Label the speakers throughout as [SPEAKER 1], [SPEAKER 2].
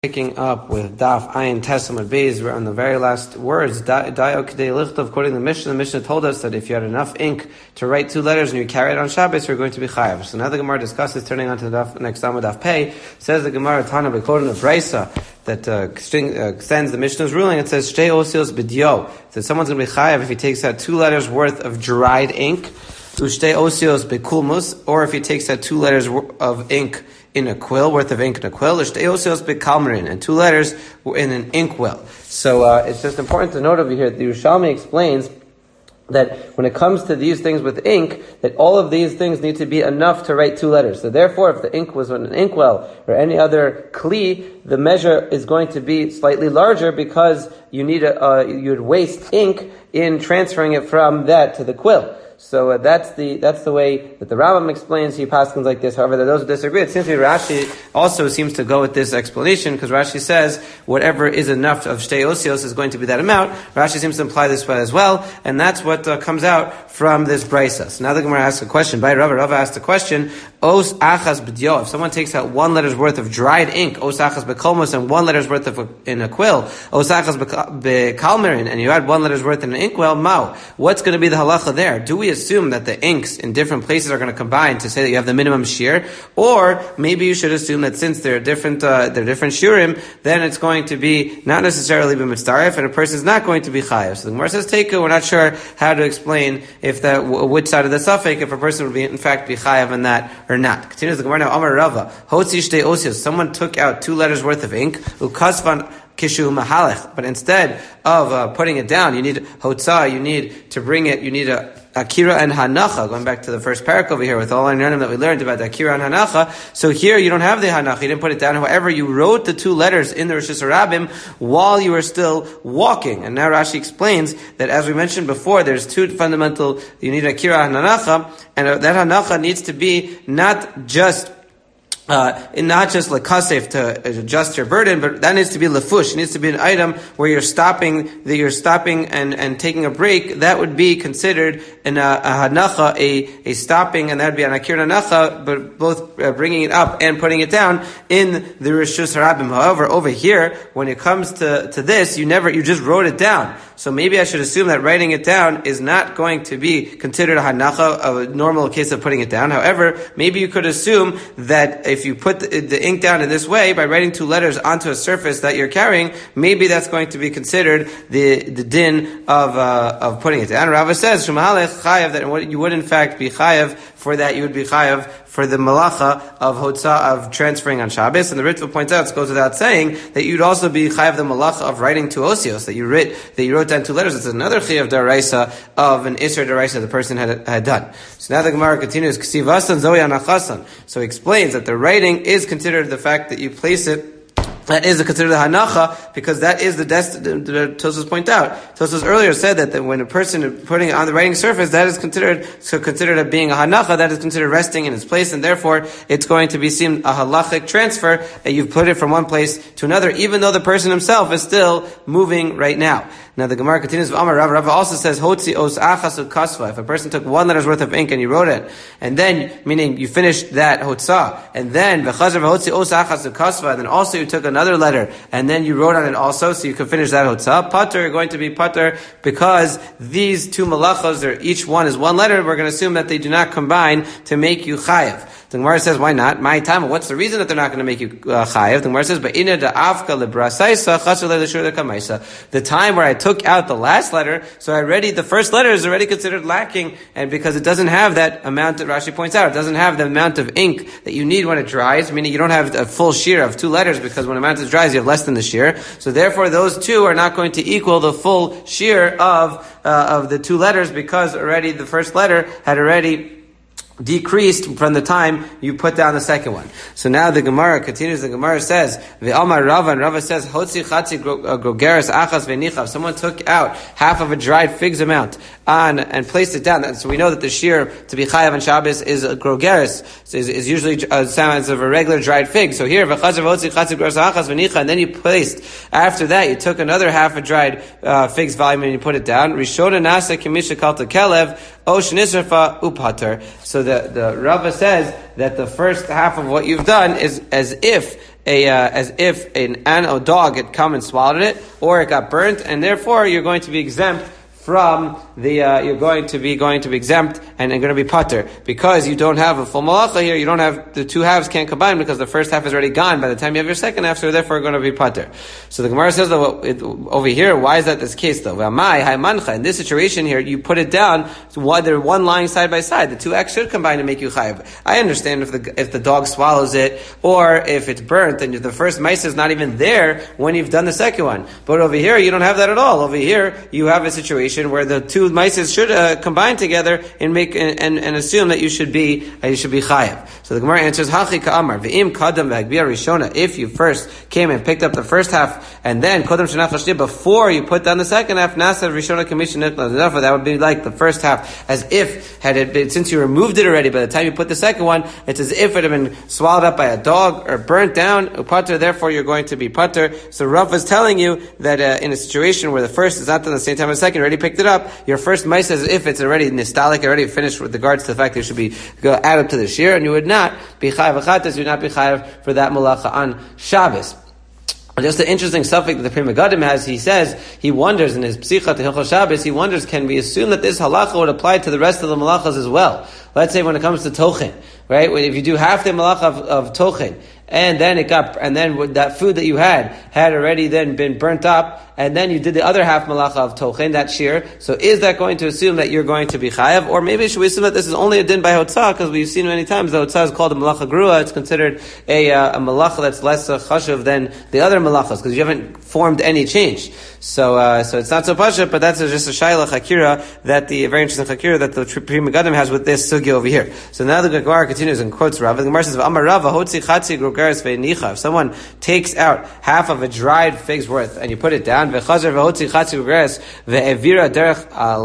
[SPEAKER 1] Picking up with Daf Ayin Tesam Beis, we're on the very last words. Quoting the Mishnah told us that if you had enough ink to write two letters and you carry it on Shabbos, you're going to be chayav. So now the Gemara discusses, turning on to the next Amud Daf Pei, says the Gemara Tana by quoting a Brisa that extends the Mishnah's ruling. It says Shtei Osios B'dio, that someone's going to be chayav if he takes out 2 letters worth of dried ink. Ushtei Osios B'kulmus, or if he takes out 2 letters of ink in a quill, worth of ink in a quill, and 2 letters in an inkwell. So it's just important to note over here that the Yerushalmi explains that when it comes to these things with ink, that all of these things need to be enough to write 2 letters. So therefore, if the ink was in an inkwell or any other kli, the measure is going to be slightly larger because you need you'd waste ink in transferring it from that to the quill. So that's the way that the Rambam explains. He paskins like this. However, those who disagree, it seems to be Rashi also seems to go with this explanation, because Rashi says whatever is enough of Shtei Osios is going to be that amount. Rashi seems to imply this as well, and that's what comes out from this brisa. So now the Gemara asks a question. Rava asked a question. Os achas b'dio. If someone takes out 1 letter's worth of dried ink, os achas b'kolmos, and 1 letter's worth in a quill, os achas b'kalmerin, and you add 1 letter's worth in an inkwell, mao. What's going to be the halacha there? Do we assume that the inks in different places are going to combine to say that you have the minimum shear, or maybe you should assume that since they're different shiurim, then it's going to be not necessarily b'mitzaref, and a person is not going to be chayav. So the Gemara says, we're not sure how to explain if which side of the suffix, if a person would be in fact be chayav in that or not. Continues the Gemara now. Amar Rava, hotzi shtei osios. Someone took out 2 letters worth of ink, ukasvan kishu mahalech, but instead of putting it down, you need hotza, you need to bring it, you need a Akira and Hanacha, going back to the first parak over here with all our nyanim that we learned about the Akira and Hanacha. So here you don't have the Hanacha, you didn't put it down. However, you wrote the 2 letters in the Rosh Hashanah while you were still walking. And now Rashi explains that, as we mentioned before, there's 2 fundamental, you need Akira and Hanacha, and that Hanacha needs to be not just like kasef to adjust your burden, but that needs to be lefush. It needs to be an item where you're stopping and taking a break. That would be considered a hanacha, a stopping, and that would be an akir hanacha, but both bringing it up and putting it down in the Rishus Harabim. However, over here, when it comes to this, you just wrote it down. So maybe I should assume that writing it down is not going to be considered a hanacha, a normal case of putting it down. However, maybe you could assume that if you put the ink down in this way, by writing 2 letters onto a surface that you're carrying, maybe that's going to be considered the din of putting it down. Rava says, Shumahalech chayav, that you would in fact be chayav for that, you would be chayav for the malacha of hotza, of transferring on Shabbos. And the Ritva points out, it goes without saying, that you'd also be chayav the malacha of writing 2 osios, that you wrote down 2 letters. It's another chayav daraisa of an isra daraisa the person had done. So now the Gemara continues, Ksivasan zohi anachasan. So he explains that the writing is considered the fact that you place it, that is considered the hanacha, because that is the Tosfos point out. Tosfos earlier said that when a person putting it on the writing surface, that is considered as being a hanacha, that is considered resting in its place, and therefore it's going to be seen a halachic transfer, that you've put it from one place to another, even though the person himself is still moving right now. Now the Gemara continues with Amar Rava. Rava also says, Hotzi os achas ukasva. If a person took 1 letter's worth of ink and you wrote it, and then, meaning you finished that hotzah, and then v'chazar v'hotzi os achas ukasva, and then also you took another letter, and then you wrote on it also, so you could finish that hotzah. Pater, you're going to be pater, because these 2 malachos, each one is 1 letter, we're going to assume that they do not combine to make you chayav. The Gemara says, why not? My time. What's the reason that they're not going to make you chayav? The Gemara says, "Ba'ina da'afka lebrasaisa chasur le'leshur lekamaisa." The time where I took out the last letter, so the first letter is already considered lacking, and because it doesn't have that amount that Rashi points out, it doesn't have the amount of ink that you need when it dries, meaning you don't have a full shear of 2 letters, because when a amount dries, you have less than the shear. So therefore, those 2 are not going to equal the full shear of the 2 letters, because already the first letter had already decreased from the time you put down the second one. So now the Gemara continues. The Gemara says, "Ve'amar Rava," and Rava says, "Hotzi chatzi grogeres achas ve'nichav." Someone took out half of a dried figs amount and placed it down. So we know that the shear to be chayav on Shabbos is a grogeres, is usually sounds of a regular dried fig. So here, v'chazar hotzi chatzi grogeres achas ve'nichav, and then you placed after that you took another half a dried figs volume and you put it down. Rishona nasa kimisha kalta kelev osh nisrafa upater. So the Rava says that the first half of what you've done is as if as if a dog had come and swallowed it, or it got burnt, and therefore you're going to be exempt from the, you're going to be exempt and going to be pater. Because you don't have a full malacha here, you don't have, the two halves can't combine because the first half is already gone by the time you have your second half, so therefore you're going to be pater. So the Gemara says, though, over here, why is that this case though? In this situation here, you put it down, they're one lying side by side. The two acts should combine to make you chayav. I understand if the dog swallows it, or if it's burnt, and the first mice is not even there when you've done the second one. But over here, you don't have that at all. Over here, you have a situation where the two mices should combine together and make and assume that you should be chayav. So the Gemara answers, Hachi ka'amar v'im kadam v'hagbia rishona. If you first came and picked up the first half and then kodam shenach hashtir before you put down the second half, nasa rishona commission. Therefore, that would be like the first half, as if had it been, since you removed it already. By the time you put the second one, it's as if it had been swallowed up by a dog or burnt down. Pater, therefore you're going to be pater. So Rav is telling you that in a situation where the first is not done at the same time as the second, already picked it up, your first mice as if it's already nistalic, already finished with regards to the fact that it should be added to the shear, and you would not be chayav achatas, you would not be chayav for that malacha on Shabbos. Just an interesting suffix that the Pri Megadim has, he says, he wonders in his Psicha to Hilchos Shabbos, he wonders, can we assume that this halacha would apply to the rest of the malachas as well? Let's say when it comes to Tochen, right? If you do half the malacha of Tochen, and then that food that you had already then been burnt up, and then you did the other half malacha of tochen, that shear. So is that going to assume that you're going to be chayav? Or maybe should we assume that this is only a din by hotzah, because we've seen many times the hotzah is called a malacha grua. It's considered a malacha that's less chashuv than the other malachas, because you haven't formed any change. So it's not so pasha, but that's just a shayla chakira, a very interesting chakira that the Pri Megadim has with this sugya over here. So now the Gemara continues and quotes Rav. The Gemara says, "Amar Rav, hotzi chatzi grogeres ve'nicha." If someone takes out half of a dried fig's worth and you put it down, ve'chazer v'hotzi chatzi grogeres ve'evira derech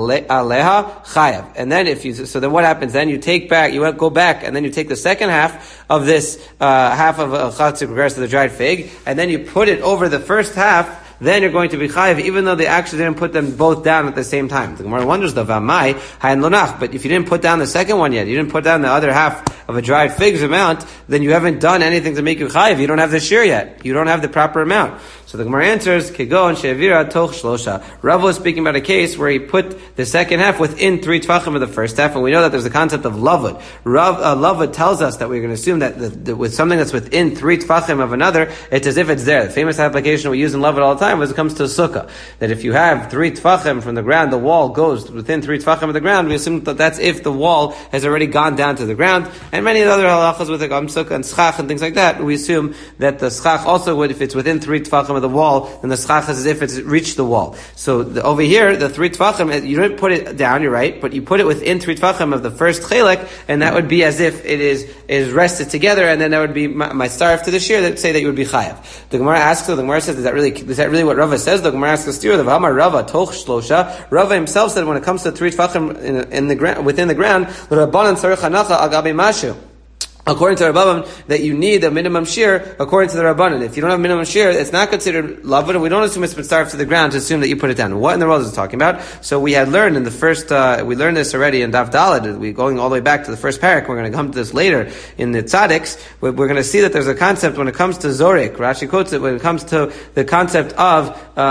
[SPEAKER 1] aleha chayav. And then then what happens? Then you go back, and then you take the second half of this half of a chatzi grogeres of the dried fig, and then you put it over the first half. Then you're going to be chayiv, even though they actually didn't put them both down at the same time. The Gemara wonders, though, v'amai hayin lonach. But if you didn't put down the second one yet, you didn't put down the other half of a dried fig's amount, then you haven't done anything to make you chayiv. You don't have the shear yet. You don't have the proper amount. So the Gemara answers, kegon she'evira toch shlosha. Rav was speaking about a case where he put the second half within 3 tvachim of the first half, and we know that there's a concept of lavud. Lavud tells us that we're going to assume that with something that's within 3 tvachim of another, it's as if it's there. The famous application we use in lavud all the time when it comes to a sukkah, that if you have 3 tvachim from the ground, the wall goes within 3 tvachim of the ground, we assume that that's if the wall has already gone down to the ground, and many other halachas with the sukkah and schach and things like that, we assume that the schach also would, if it's within 3 tvachim of the wall, then the schach is as if it's reached the wall. So over here, the 3 tvachim, you didn't put it down, you're right, but you put it within 3 tvachim of the first chelek, and that would be as if it is rested together, and then that would be my starf to the shear that say that you would be chayav. The Gemara asks, the Gemara says, is that really what Rava says? The Gemara asks, the V'amar Rava toch shlosha. Rava himself said when it comes to 3 tvachim in the ground, within the ground, the Rabbanan tzarich hanacha al gabi mashu. According to the Rabbanan, that you need a minimum shear, according to the Rabbanan. If you don't have minimum shear, it's not considered lavud, and we don't assume it's been starved to the ground to assume that you put it down. What in the world is it talking about? So we had learned in the first, we learned this already in Daf Daled, we're going all the way back to the first parak, we're going to come to this later in the Tzadiks, we're going to see that there's a concept when it comes to Zorik, Rashi quotes it, when it comes to the concept of,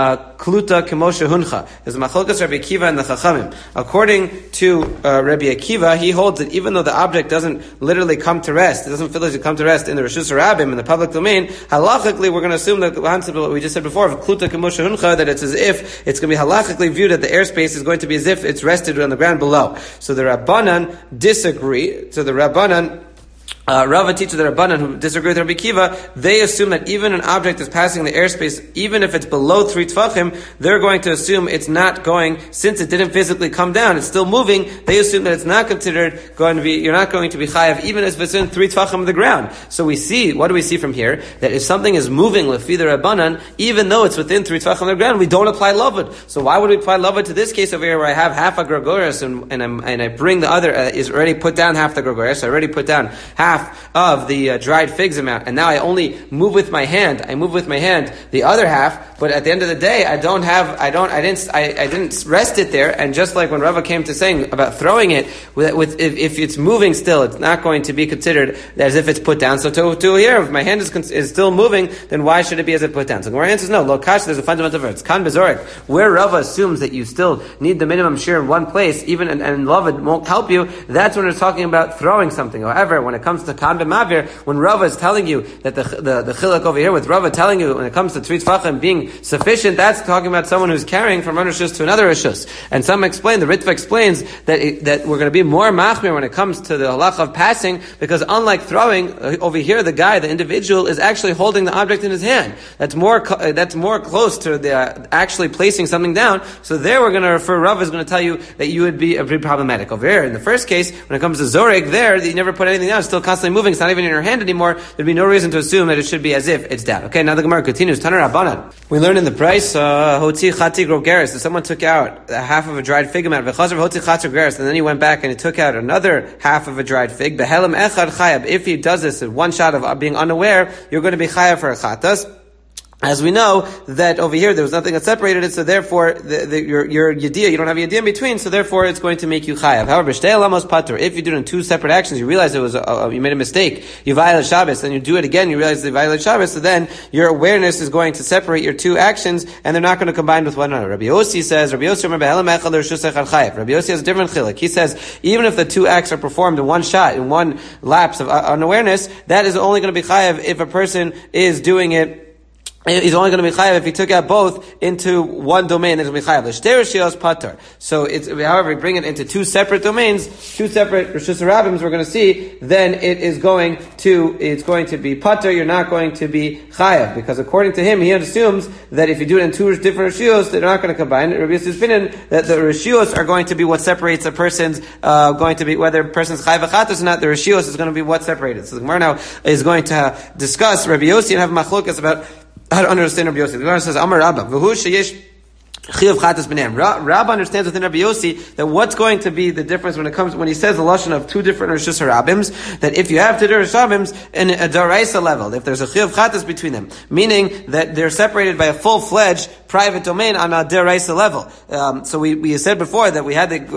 [SPEAKER 1] Kluta Kemoshe Huncha. There's a Machlokes Rabbi Akiva and the Chachamim. According to, Rabbi Akiva, he holds that even though the object doesn't literally come to rest, it doesn't physically come to rest in the Reshus Rabbim, in the public domain, halachically we're going to assume that the concept of what we just said before, of Kluta Kemoshe Huncha, that it's as if it's going to be halachically viewed that the airspace is going to be as if it's rested on the ground below. So the Rabbanan disagree. So the Rabbanan, Rava teaches the Rabbanan who disagree with Rabbi Akiva, they assume that even an object is passing the airspace, even if it's below 3 tvachim, they're going to assume it's not going, since it didn't physically come down, it's still moving, they assume that it's not considered going to be, you're not going to be chayav, even if it's in 3 tvachim of the ground. So we see, what do we see from here? That if something is moving lefi the Rabbanan, even though it's within 3 tvachim of the ground, we don't apply lavud. So why would we apply lavud to this case over here where I have half a gregoris and I bring the other, is already put down half the gregoris, I already put down half half of the dried figs amount, and now I only move with my hand. I move with my hand the other half, but at the end of the day, I didn't rest it there. And just like when Rava came to saying about throwing it, if it's moving still, it's not going to be considered as if it's put down. So to here, if my hand is still moving, then why should it be as if put down? So the Gemara answers no. Lokash, there's a fundamental difference. Kan bezorik, where Rava assumes that you still need the minimum shear in one place, even and love it won't help you. That's when we're talking about throwing something. However, when it comes to kan b'mavir, when Rava is telling you that the chiluk over here with Rava telling you when it comes to three tfachim being sufficient, that's talking about someone who's carrying from one rishus to another rishus. And some explain, the Ritva explains that we're going to be more machmir when it comes to the halach of passing, because unlike throwing, over here the guy, the individual, is actually holding the object in his hand. That's more close to the actually placing something down. So there we're going to refer, Rav is going to tell you that you would be pretty problematic. Over here, in the first case, when it comes to Zorig, there, you never put anything down, it's still constantly moving, it's not even in your hand anymore, there'd be no reason to assume that it should be as if it's down. Okay, now the Gemara continues. Tanar Rabbanan. We learned in the price, Hoti Chati Grogeris, if someone took out half of a dried fig amount, V'chazar Hoti Chati Grogeris, and then he went back and he took out another half of a dried fig, Behelam Echad Chayab, if he does this in one shot of being unaware, you're going to be Chayab for a Chatas. As we know, that over here there was nothing that separated it, so therefore your yediyah, you don't have a yediyah in between, so therefore it's going to make you chayav. However, shtei alamos patur, if you do it in two separate actions, you realize it was you made a mistake, you violate Shabbos, then you do it again, you realize you violate Shabbos, so then your awareness is going to separate your two actions, and they're not going to combine with one another. Rabbi Yossi says, Rabbi Yossi has a different chiluk. He says, even if the two acts are performed in one shot, in one lapse of unawareness, that is only going to be chayav if a person is doing it. He's only going to be chayav if he took out both into one domain. It's going to be chayav. L'shtei rishiyos patur. So it's, however, we bring it into two separate domains, two separate rishus rabbim, we're going to see, then it's going to be patur. You're not going to be chayav, because according to him, he assumes that if you do it in two different rishiyos, they're not going to combine. Rabbi Yosef's opinion that the rishiyos are going to be what separates a person's going to be whether a person's chayav achatos or not. The rishiyos is going to be what separates. So the Gemara now is going to discuss Rabbi Yossi and have machlokas about how to understand Rabbi Yossi. The Gemara says, Amar Rabba, v'hu sheyesh Chiyuv chatas b'neim. Rabba understands within Rabbi Yossi that what's going to be the difference when he says the lashon of two different rishus harabims, that if you have two different harabims in a daraisa level, if there's a chiyuv chatas between them, meaning that they're separated by a full-fledged private domain on a daraisa level. So we said before that we had the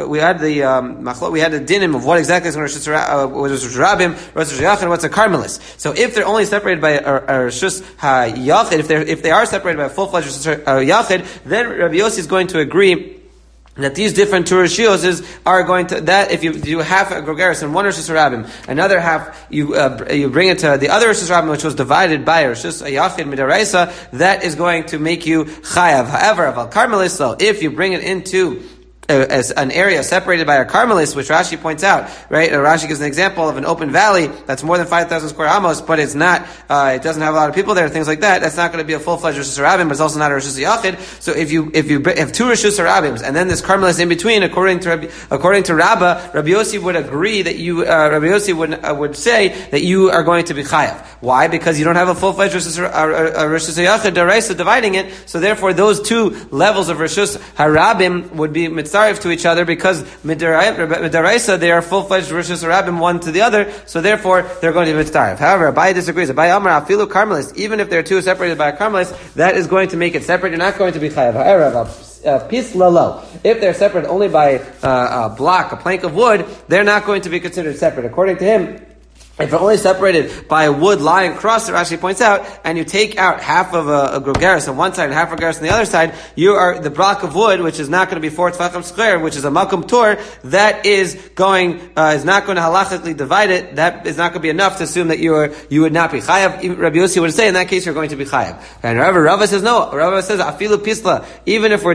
[SPEAKER 1] dinim of what exactly is rishus harabim, rishus yachid, what's a karmelis. So if they're only separated by a rishus hayachid, if they are separated by a full-fledged rishus yachid, then Rabbi Yossi is going to agree that these different two rishiyos are going to, that if you do half a grogeris in one rishus harabim, another half you bring it to the other rishus harabim, which was divided by a rishus yachid midaraisa, that is going to make you chayav. However, aval karmelis, so if you bring it into as an area separated by a karmelis, which Rashi points out, right? Rashi gives an example of an open valley that's more than 5,000 square amos, but it's not, it doesn't have a lot of people there, things like that. That's not going to be a full-fledged rishus harabim, but it's also not a rishus yachid. So if you have two rishus harabims and then this karmelis in between, according to Rabba, Rabbi Yossi would agree that Rabbi Yossi would say that you are going to be chayav. Why? Because you don't have a full-fledged rishus yachid daraisa dividing it. So therefore, those two levels of rishus harabim would be mitzvah to each other, because midaraisa they are full-fledged rishus harabim one to the other, so therefore they're going to be mitzvah. However, Abai disagrees. Abai Amar afilu karmelis, even if they're two separated by a karmelis, that is going to make it separate. You're not going to be chayav. However, pis lalo, if they're separate only by a block, a plank of wood, they're not going to be considered separate. According to him, if they're only separated by a wood lying across, Rashi points out, and you take out half of a grogeris on one side and half a grogeris on the other side, the block of wood, which is not going to be 4 tefachim square, which is a makom tor, that is not going to halachically divide it. That is not going to be enough to assume that you would not be chayav. Rabbi Yossi would say, in that case, you're going to be chayav. And Rava says, no. Rava says, afilu pisla. Even if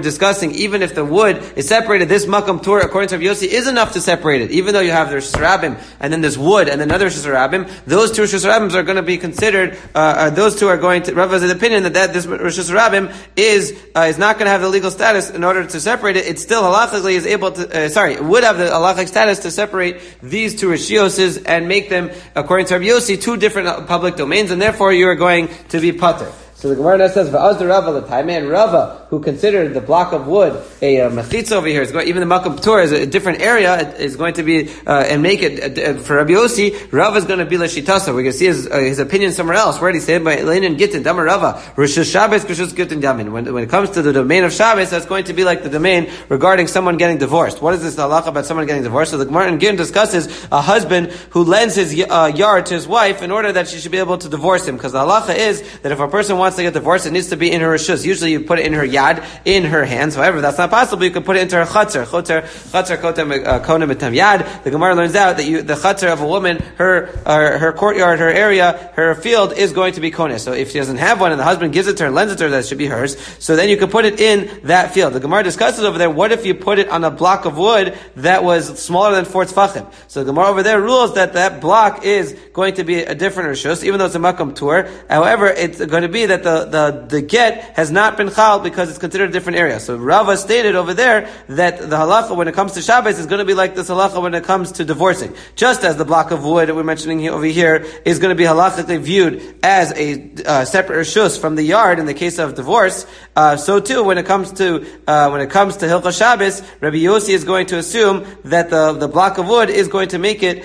[SPEAKER 1] the wood is separated, this makom tor, according to Rabbi Yossi, is enough to separate it. Even though you have the rishus harabim, and then this wood, and then another rishus harabim, those two rishus harabim are going to be considered. Those two are going to. Rav has an opinion that this rishus harabim is not going to have the legal status in order to separate it. It still halachically is able to. It would have the halachic status to separate these two rishiyoses and make them, according to Rabbi Yossi, two different public domains, and therefore you are going to be pater. So the Gemara now says, "Va'az the Rava l'taimei," and Rava, who considered the block of wood a mechitza over here, even the Makam Ptur is a different area, is going to be, and make it, for Rabbi Yossi, Rav is going to be Lashitasa. We're going to see his opinion somewhere else. Where did he say by Lenin Gittin, Damar Rava, Rishus Shabbos, Rishus Gittin Damin. When it comes to the domain of Shabbos, that's going to be like the domain regarding someone getting divorced. What is this halacha about someone getting divorced? So the Gemara in Gittin discusses a husband who lends his yard to his wife in order that she should be able to divorce him. Because the halacha is that if a person wants to get divorced, it needs to be in her rishus. Usually you put it in her yad, in her hands. However, that's not possible. You can put it into her chatzar. Chatzar kotem etam yad. The Gemara learns out that the chatzar of a woman, her courtyard, her area, her field is going to be koneh. So if she doesn't have one and the husband gives it to her and lends it to her, that should be hers. So then you can put it in that field. The Gemara discusses over there, what if you put it on a block of wood that was smaller than 4 tfachim? So the Gemara over there rules that block is going to be a different rishus, even though it's a makam tur. However, it's going to be that the get has not been chal because it's considered a different area. So Rava stated over there that the halacha when it comes to Shabbos is going to be like this halacha when it comes to divorcing. Just as the block of wood that we're mentioning here, over here is going to be halachically viewed as a separate rishus from the yard in the case of divorce, so too when it comes to Hilchos Shabbos, Rabbi Yossi is going to assume that the block of wood is going to make it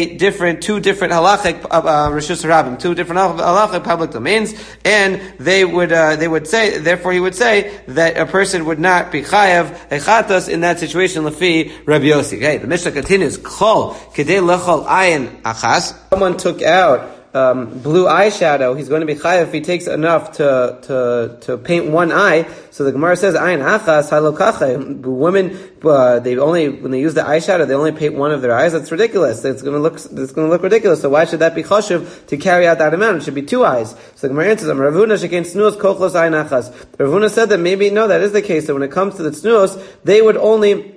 [SPEAKER 1] two different halachic rishus rabim, two different halachic public domains, and they would say, therefore he would say that a person would not be chayav echatas in that situation lefi Rabbi Yossi. Okay, the Mishnah continues. Chol kedei lechol ayin achas. Someone took out blue eyeshadow, he's going to be chayav if he takes enough to paint one eye. So the Gemara says, ayin achas halokache. Women, when they use the eyeshadow, they only paint one of their eyes. That's ridiculous. It's going to look ridiculous. So why should that be choshev to carry out that amount? It should be 2 eyes. So the Gemara answers, Rav Huna shekein tznuos kochlos ayin achas. Rav Huna said that maybe, no, that is the case. So when it comes to the tznuos, they would only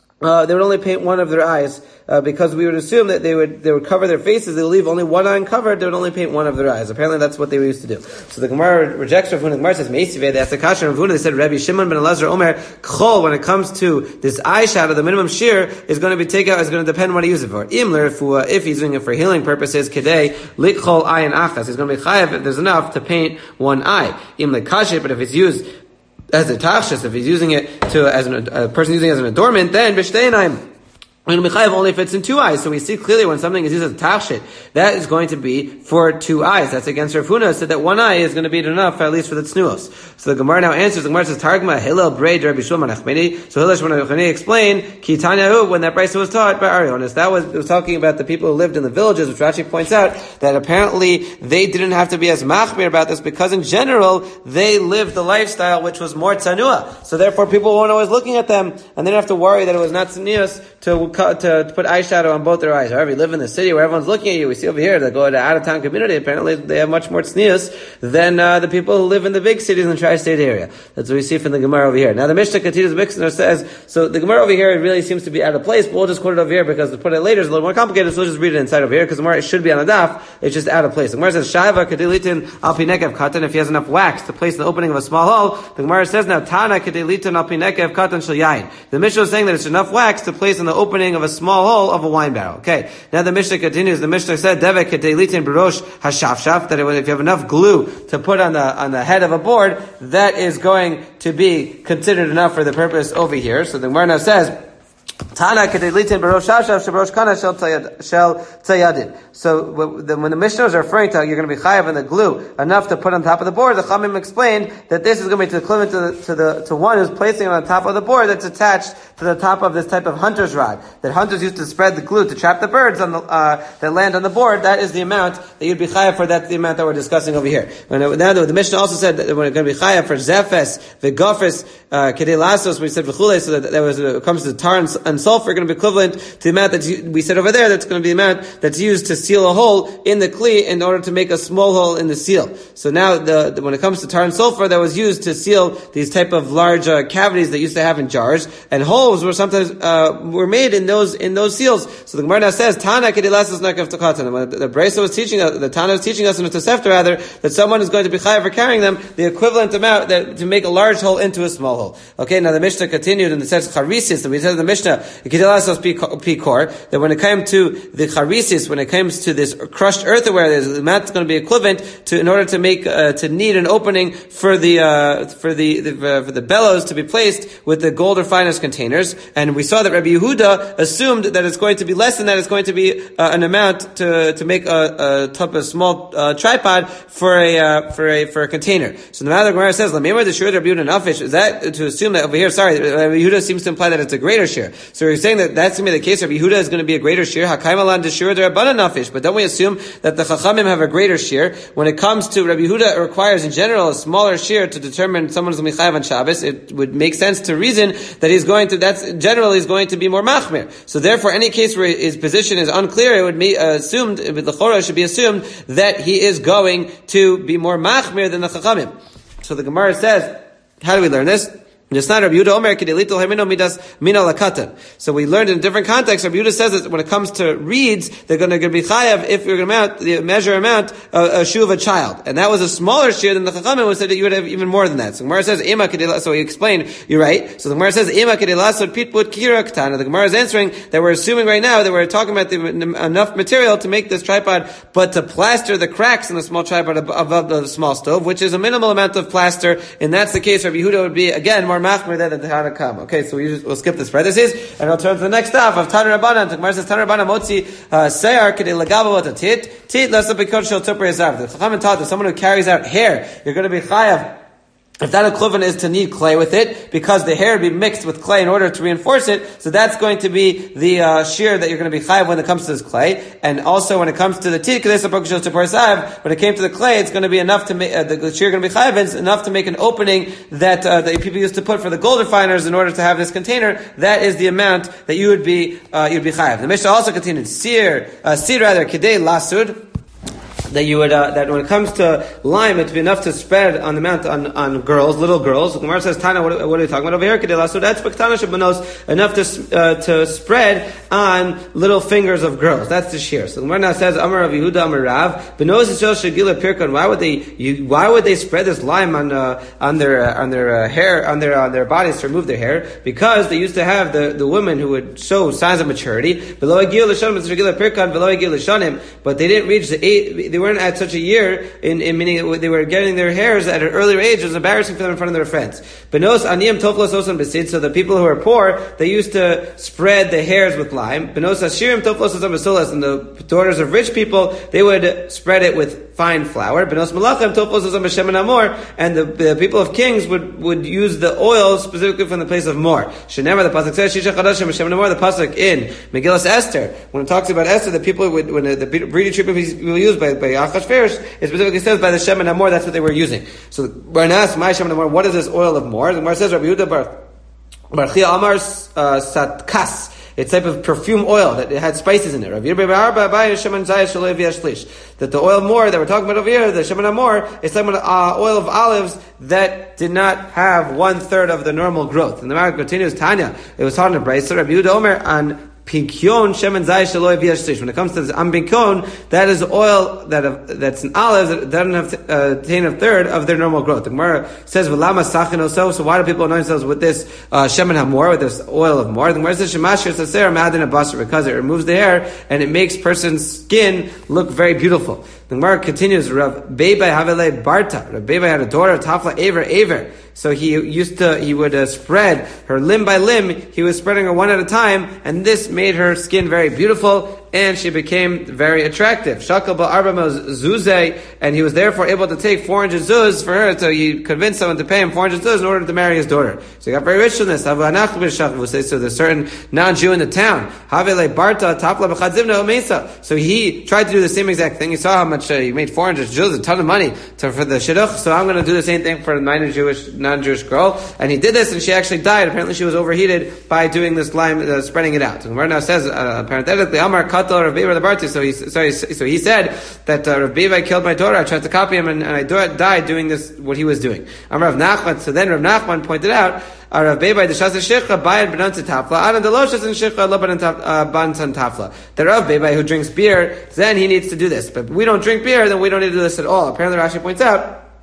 [SPEAKER 1] paint one of their eyes, because we would assume that they would cover their faces, they would leave only one eye uncovered, they would only paint one of their eyes. Apparently that's what they used to do. So the Gemara rejects Rav Huna. The Gemara says, Meisive, they asked the Kasha Rav Huna, they said, Rabbi Shimon ben Elazar Omer, Chol, when it comes to this eyeshadow, the minimum shear is going to be taken out, is going to depend on what he uses it for. If he's doing it for healing purposes, Kedei, Lichol ayin achas, he's going to be chayav if there's enough to paint one eye. Im lekashe, but if it's used as a tachshis, if he's using it as a person using it as an adornment, then b'shteinayim. We're going to be chayav only if it's in 2 eyes. So we see clearly when something is used as a tachshit, that is going to be for 2 eyes. That's against Rav Huna, said that 1 eye is going to be enough, at least for the tznuos. So the Gemara now answers. The Gemara says, Targma Hillel Brei Rabbi Shimon Achmeni. So Hillel Shimon Achmeni explained, Ki Tanyahu, when that brayso was taught by Arionis. It was talking about the people who lived in the villages, which Rashi points out that apparently they didn't have to be as machmir about this because in general, they lived the lifestyle which was more tzanua. So therefore people weren't always looking at them, and they didn't have to worry that it was not tzanius to put eyeshadow on both their eyes. However, you live in the city where everyone's looking at you. We see over here that go to out-of-town community. Apparently, they have much more tznius than the people who live in the big cities in the tri-state area. That's what we see from the Gemara over here. Now, the Mishnah continues mixing says, so the Gemara over here it really seems to be out of place, but we'll just quote it over here because to put it later is a little more complicated, so we'll just read it inside over here because the Gemara should be on the daf. It's just out of place. The Gemara says, Shaiva kedelitin al pinekev katan, if he has enough wax to place in the opening of a small hole. The Gemara says now, Tana kedelitin al pinekev katan shel yain. The Mishnah is saying that it's enough wax to place in the opening of a small hole of a wine barrel. Okay. Now the Mishnah continues. The Mishnah said, "Devek kedelitin b'rosh hashafshaf," that if you have enough glue to put on the head of a board, that is going to be considered enough for the purpose over here. So the Gemara now says, Tana kedelitin b'rosh hashafshaf sheb'rosh kana shel tzayadin. So when the Mishnah is referring to you're going to be chayav in the glue enough to put on top of the board, the Chamim explained that this is going to be equivalent to one who's placing it on top of the board that's attached to the top of this type of hunter's rod that hunters used to spread the glue to trap the birds on that land on the board. That is the amount that you'd be chayav for. That's the amount that we're discussing over here. Now the Mishnah also said that we're going to be chayav for zefes, v'gofes, kedei lasos. We said v'chulei, so that when it comes to tar and sulfur, going to be equivalent to the amount that we said over there. That's going to be the amount that's used to seal a hole in the kli in order to make a small hole in the seal. So now when it comes to tar and sulfur, that was used to seal these type of large cavities that used to have in jars, and holes were sometimes were made in those seals. So the Gemara now says, Tana kedilasas nakav takatan. The Brisa was teaching us, the Tana was teaching us in the Tosefta rather, that someone is going to be chayav for carrying them the equivalent amount to make a large hole into a small hole. Okay, now the Mishnah continued and it says charisis, and we said in the Mishnah Pikor, that when it comes to the charisis, when it comes to this crushed earthenware, the amount is going to be equivalent to, in order to make, to need an opening for the bellows to be placed with the gold or finest containers. And we saw that Rabbi Yehuda assumed that it's going to be less than that. It's going to be an amount to make a type of small tripod for a container. So the Matter Gemara says, "Lamemar the shir Rabbi Yehuda nafish." Is that to assume that over here? Sorry, Rabbi Yehuda seems to imply that it's a greater shir. So we're saying that that's going to be the case. Rabbi Yehuda is going to be a greater shir. Hakaimalan the shir Rabbanan nafish. But don't we assume that the Chachamim have a greater shir? When it comes to Rabbi Yehuda, it requires in general a smaller shir to determine someone's going to be chayav on Shabbos. It would make sense to reason that he's going to. That's generally is going to be more machmir. So therefore, any case where his position is unclear, it would be assumed. The chora should be assumed that he is going to be more machmir than the Chachamim. So the Gemara says, how do we learn this? So we learned in different contexts, Rabbi Yehuda says that when it comes to reeds, they're going to be chayav if you're going to measure amount a shoe of a child. And that was a smaller shear than the Chachamim, who said that you would have even more than that. So the Gemara says, so he explained, you're right. So the Gemara says, the Gemara is answering that we're assuming right now that we're talking about enough material to make this tripod, but to plaster the cracks in the small tripod above the small stove, which is a minimal amount of plaster, and that's the case. Rabbi Yehuda would be, again, more machmir than the Tanakam. Okay, so we'll skip this parenthesis, and I'll turn to the next stuff of Tanur Rabbanan. The Gemara says, Tanur Rabbanan motzi seyar kedei legabo ot tit lesa b'kod shel tupri ezav. The Chachamim taught that someone who carries out hair, you're going to be chayav. If that equivalent is to need clay with it, because the hair would be mixed with clay in order to reinforce it, so that's going to be the shear that you're going to be chayav when it comes to this clay. And also when it comes to the tit, when it came to the clay, it's going to be enough to make, the shear going to be chayav, it's enough to make an opening that people used to put for the gold refiners in order to have this container. That is the amount that you'd be chayav. The Mishnah also continued, seed kedei lasud, that you would, that when it comes to lime, it would be enough to spread on the mount on girls, little girls. The Gemara says, Tana, what are we talking about over here? Enough to spread on little fingers of girls. That's the shear. So the Gemara now says, Amar Rav Yehuda, Amar Rav, why would they spread this lime on their hair, on their bodies to remove their hair? Because they used to have the women who would show signs of maturity, but they didn't reach they weren't at such a year, meaning they were getting their hairs at an earlier age. It was embarrassing for them in front of their friends. So the people who are poor, they used to spread the hairs with lime. And the daughters of rich people, they would spread it with fine flour. And the people of kings would use the oil specifically from the place of mor. The pasuk in Megillas Esther, when it talks about Esther, the people would, when the breeding treatment people used by Achashverosh, it specifically says by the Shem and Hamor, that's what they were using. So when asked, my Shem and Hamor, what is this oil of mor? The Gemara says, Rabbi Yehuda Bar Chia Amar Satkas. It's a type of perfume oil that it had spices in it. That the oil more that we're talking about over here, the Shemen Hamor, is talking about oil of olives that did not have 1/3 of the normal growth. And the Gemara continues, Tanya, it was taught in a Brisa, Rabbi Yehuda Omer on Pinkyon shemen zayis shaloi v'yashlish. When it comes to this ambinkyon, that is oil that's an olive that doesn't have attain 1/3 of their normal growth. The Gemara says v'lama sachin oso. So why do people annoy themselves with this shemen hamor, with this oil of mor? The Gemara says shemashir saser madin abasar, because it removes the hair and it makes person's skin look very beautiful. The Gemara continues, Rav Beibai Havele Barta. Rav Beibai had a daughter, Tafla Aver. So he would spread her limb by limb. He was spreading her one at a time, and this made her skin very beautiful, and she became very attractive. Shakal ba'arba zuzeh, and he was therefore able to take 400 zuz for her. So he convinced someone to pay him 400 zuz in order to marry his daughter. So he got very rich from this. So there's a certain non-Jew in the town. Havele Barta Tafla b'chadzivna omesa. So he tried to do the same exact thing. He saw how much he made 400 zuz, a ton of money for the shidduch. So I'm going to do the same thing for a non-Jewish girl, and he did this, and she actually died. Apparently, she was overheated by doing this lime, spreading it out. So the Gemara now says, parenthetically, Amar Katal Rav Beibai the Barti. So he said that Rav Beibai killed my daughter. I tried to copy him, and I died doing this, what he was doing. Amar Rav Nachman. So then Rav Nachman pointed out, Rav Beibai the Shas Shechha Bayan Benan Tafla, Anan the Lo Shas Shechha Lo Benan Tafla. The Rav Beibai who drinks beer, then he needs to do this. But we don't drink beer, then we don't need to do this at all. Apparently, Rashi points out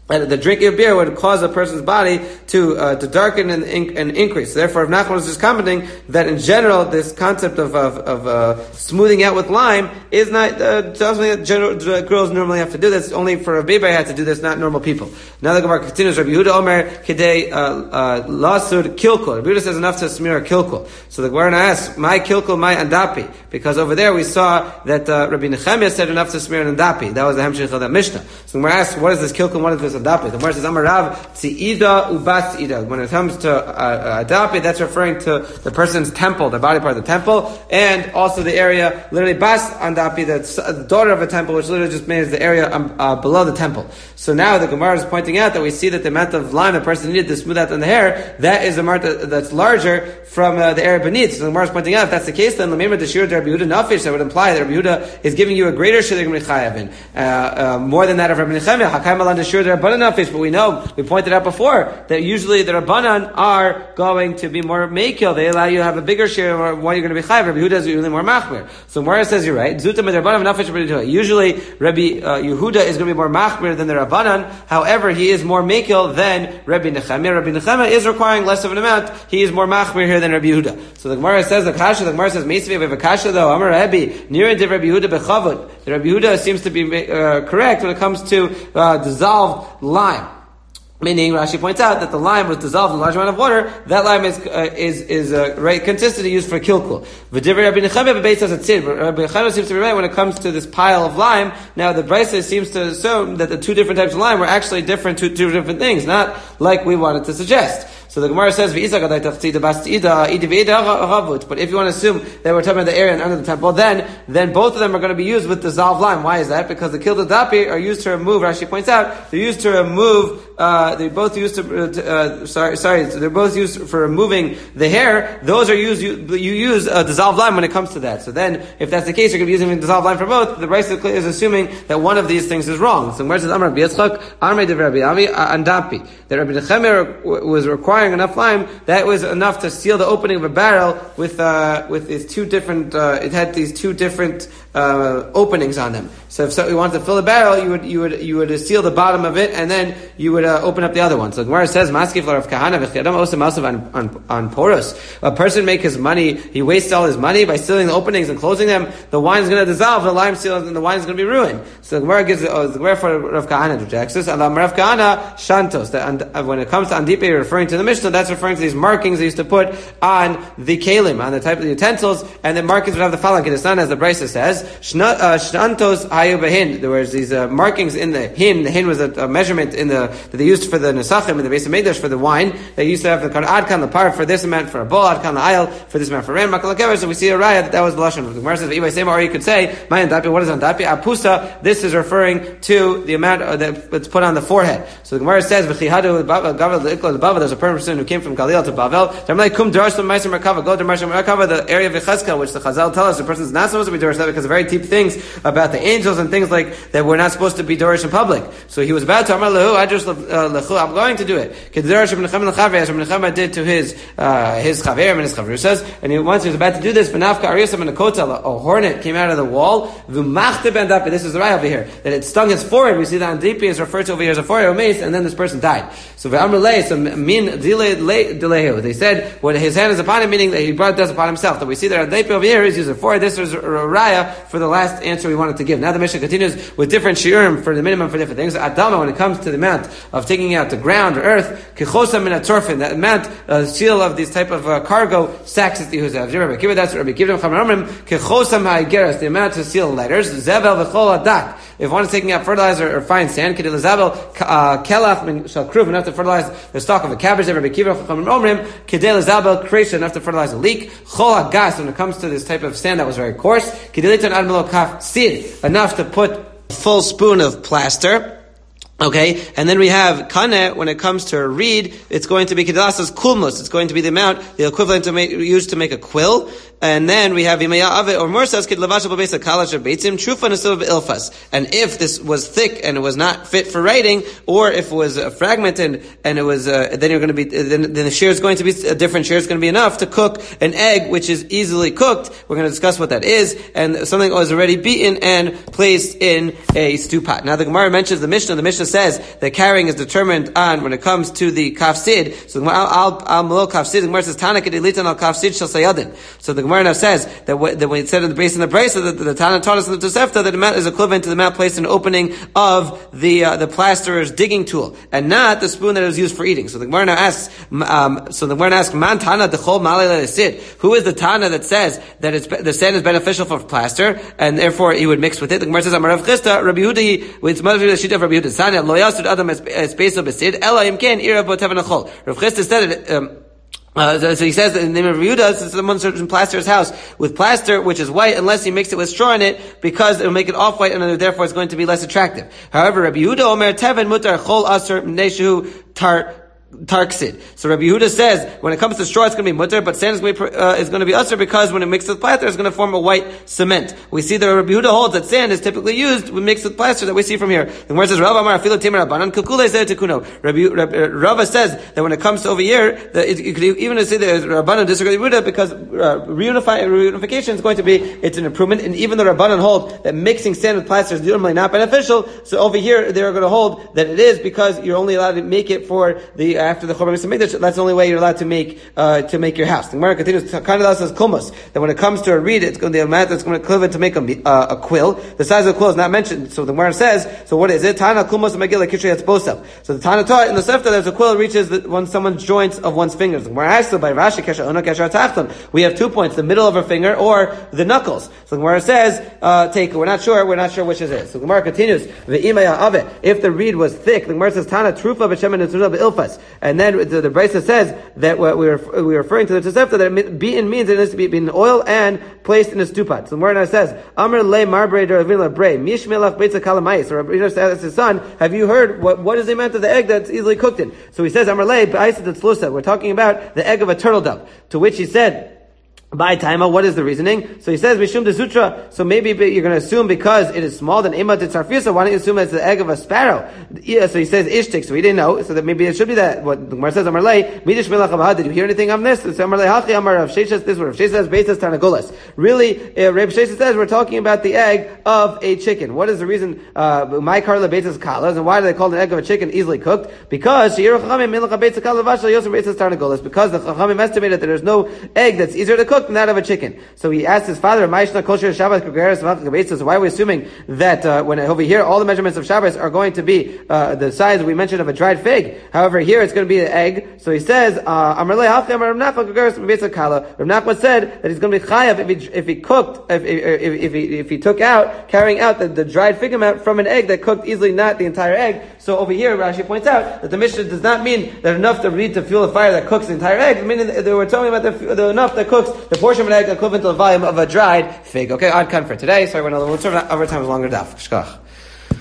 [SPEAKER 1] And the drinking of beer would cause a person's body to darken and increase. Therefore, Rav Nachman was just commenting that in general, this concept of smoothing out with lime is not something that girls normally have to do. That's only for a baby had to do this, not normal people. Now the Gemara continues. Rabbi Yehuda Omer Kedei Lasud Kilkul. Rabbi Yehuda says enough to smear a kilkul. So the Gemara asks, my kilkul, my andapi, because over there we saw that Rabbi Nechemiah said enough to smear an andapi. That was the hemshich of that Mishnah. So the Gemara asks, what is this kilkul? What is this adapi? The Gemara says, Amar Rav Tzida Ubas Tzida. When it comes to adapi, that's referring to the person's temple, the body part of the temple, and also the area, literally Bas Andapi, the daughter of a temple, which literally just means the area below the temple. So now the Gemara is pointing out that we see that the amount of lime the person needed to smooth out on the hair, that is a amount that's larger from the area beneath. So the Gemara is pointing out, if that's the case, then Lamemar Deshir Rabbi Yehuda Nafish, that would imply that Rabbi Yehuda is giving you a greater shir than Chayav in, more than that of Rabbi Nechemiah. Hakay Malan Deshir Rabbanan Nafish, but we know, we pointed out before, that usually the Rabbanan are going to be more makil. They allow you to have a bigger share, or why you're going to be chayav. Rabbi Yehuda is usually more machmir. So Mora says you're right. Usually Rabbi Yehuda is going to be more machmir than the Rabbanan. However, he is more makil than Rabbi Nechemiah. Rabbi Nechemiah is requiring less of an amount. He is more machmir here than Rabbi Yehuda. So the Gemara says the Gemara says Meisiv we have a kasha though. Amar Rabbi near to Rabbi Yehuda bechavod. The Rabbi Yehuda seems to be correct when it comes to dissolved lime. Meaning, Rashi points out that the lime was dissolved in a large amount of water. That lime is right consistent to use for kilkul. V'divrei Rabbi Nechemiah b'beis has a tzid. But Rabbi Nechemiah seems to be right when it comes to this pile of lime. Now, the Brisa seems to assume that the two different types of lime were actually different, two different things, not like we wanted to suggest. So the Gemara says, but if you want to assume that we're talking about the area under the temple, then both of them are going to be used with dissolved lime. Why is that? Because the kilda dapi are used to remove, Rashi points out, they're used to remove, they're both used they're both used for removing the hair. Those are used, you use dissolved lime when it comes to that. So then, if that's the case, you're going to be using dissolved lime for both. The Brisa is assuming that one of these things is wrong. So the Gemara says, Amar B'Yitzchak, Amar de Rabbi Avi, Andapi. That Rabbi Nechemiah was requiring enough lime, that was enough to seal the opening of a barrel with these two different, it had these two different, openings on them. So if you wanted to fill the barrel, you would seal the bottom of it, and then you would open up the other one. So the Gemara says, Maskif Rav Kahana v'chiyadam osam masav on poros. A person make his money, he wastes all his money by sealing the openings and closing them. The wine is going to dissolve, the lime seals, and the wine is going to be ruined. So the Gemara gives the Gemara for Rav Kahana rejects this. And Rav Kahana shantos. That when it comes to andipe, referring to the Mishnah, that's referring to these markings they used to put on the kalim, on the type of the utensils, and the markings would have the following. It is not as the Brisa says, shantos hayu behin. There was these markings in the hin. The hin was a measurement that they used for the nesachim in the base of Megdash for the wine. They used to have the adkan lapar for this amount for a bowl, adkan la'ayil for this amount for ram, makalakever. So we see a raya that was the lashon. The Gemara says, or you could say, my andapi. What is andapi? Apusa. This is referring to the amount that's put on the forehead. So the Gemara says, there's a person who came from Galil to Bavel. Go to Merkava, the area of Yechezkel, which the Chazal tell us the person is not supposed to be dorish that because of very deep things about the angels and things like that we're not supposed to be dorish in public. So he was about to Amar Lehu, I'm going to do it. As Rabbi did to his chaver and his chaver says, and he was about to do this. A hornet came out of the wall. This is the right over here that it stung his forehead. We see that Andipi is referred to over here as a forehead mace, and then this person died. So they said when his hand is upon him, meaning that he brought death upon himself. That we see that Andipi over here is used for. This is a raya for the last answer we wanted to give. Now the Mishnah continues with different shiurim for the minimum for different things. Adama, when it comes to the amount of taking out the ground or earth, kichosa min atorfin, that amount, seal of these type of cargo sacks that you use. That's Rabbi Kiva Chamramim, kichosam ha'geras, the amount to seal letters. Zevel v'chol adak. If one is taking out fertilizer or fine sand, kedil zevel kelach min shalkruv, enough to fertilize the stalk of a cabbage. Rabbi Kiva Chamramim, kedil zevel kreisha, enough to fertilize a leek. Chol hagas, when it comes to this type of sand that was very coarse, kedilitan admelo kaf sid, enough to put a full spoon of plaster. Okay, and then we have kaneh, when it comes to a reed, it's going to be kedilasas kulmus, it's going to be the amount, the equivalent used to make a quill. And then we have Imaya Ave or Mursas Kid Lavashal Babesa Kalash of Beitzim Trufa Nasil Ilfas. And if this was thick and it was not fit for writing, or if it was fragmented and it was then you're going to be then the shear is going to be a different shear is going to be enough to cook an egg which is easily cooked. We're going to discuss what that is, and something that was already beaten and placed in a stew pot. Now the Gemara mentions the Mishnah. The Mishnah says that carrying is determined on when it comes to the kafsid. So al malo kafsid. The Gemara says Tana kedilitan al kafsid shel sayadin. So the Gemara now says that when it said in the base that the Tana taught us in the Tosefta that the amount is equivalent to the amount placed in the opening of the plasterer's digging tool, and not the spoon that is used for eating. So the Gemara now asks, Man Tana dechol malei le'asid. Who is the Tana that says that the sand is beneficial for plaster, and therefore he would mix with it? The Gemara says, Amar Rav Chisda, Rabbi Yehuda, with the sheet of Rabbi Yehuda, Tanya lo yasud adam es beso besid, ela imken irav botev nachol. Rav Chisda said it. So he says that in the name of Yehuda, since someone searches in plaster's house with plaster, which is white, unless he mixes it with straw in it, because it will make it off-white, and therefore it's going to be less attractive. However, Rabbi Yehuda omer teven mutar chol aser neshu tarksid. So Rabbi Yehuda says when it comes to straw it's going to be mutter, but sand is going to be usher because when it mixes with plaster it's going to form a white cement. We see that Rabbi Yehuda holds that sand is typically used when mixed with plaster that we see from here. The Gemara says Rav Amar afilu timer rabbanan kukule zeh tekuno. Rava says that when it comes to over here that you could even say that Rabbanan disagree with Yehuda because reunification is going to be it's an improvement, and even the Rabbanan hold that mixing sand with plaster is normally not beneficial. So over here they are going to hold that it is because you're only allowed to make it for the after the Chorban Mikdash, that's the only way you're allowed to make your house. The Gemara continues, kind of says Kulmos, that when it comes to a reed, it's going to the amount that's going to equivalent to make a quill. The size of the quill is not mentioned. So the Gemara says, so what is it? Tana Kulmos Megillah Kishrei Etzbosel. So the Tana taught in the Sefta there's a quill reaches someone's joints of one's fingers. The Gemara asks by Rashi Kesher Ono Kesher Tachton. We have 2 points, the middle of our finger or the knuckles. So the Gemara says, take it. We're not sure which is it. So the Gemara continues, if the reed was thick, the Gemara says Tana Trufa B'Shem and Ilfas. And then the Brisa says that what we're referring to the Tosefta that beaten means it needs to be in oil and placed in a stew pot. So the Gemara says, Amr le marbre deravila bre mishmelach beitza kalamais. So Rabbi Yehuda says his son, have you heard what is the amount of the egg that's easily cooked in? So he says, Amr le ba'isa tzlusa. We're talking about the egg of a turtle dove. To which he said, by Taima, what is the reasoning? So he says, Mishum de Sutra, so maybe you're going to assume because it is small, then Ema de Tzarfisa, why don't you assume it's the egg of a sparrow? Yeah, so he says Ishtik, so he didn't know, so that maybe it should be that, what the Gemara says, Amar Lei, Midish Melach Abahad, did you hear anything on this? So Amar Lei, Hachi Amar Rav Sheshes, this is what Rav Sheshes says, Beisas Tarnagolas. Really, Rav Sheshes says, we're talking about the egg of a chicken. What is the reason, my Karla Beisas Kalas, and why do they call an egg of a chicken easily cooked? Because, Sheir Chachamim, Melach Beisas Kalas, Vashal Yosef Beisas Tarnagolas, because the Chachamim estimated that there's no egg that's easier to cook than that of a chicken. So he asked his father, so why are we assuming that when over here all the measurements of Shabbos are going to be the size we mentioned of a dried fig? However, here it's going to be an egg. So he says, Rav Nachman said that he's going to be chayav if he cooked, if he took out, carrying out the dried fig amount from an egg that cooked easily, not the entire egg. So over here, Rashi points out that the Mishnah does not mean that enough to read to fuel a fire that cooks the entire egg, meaning that we're talking about the enough that cooks the portion of an egg equivalent to the volume of a dried fig. Okay, odd cut for today. Sorry, we're going to over time is longer daf. Shkach.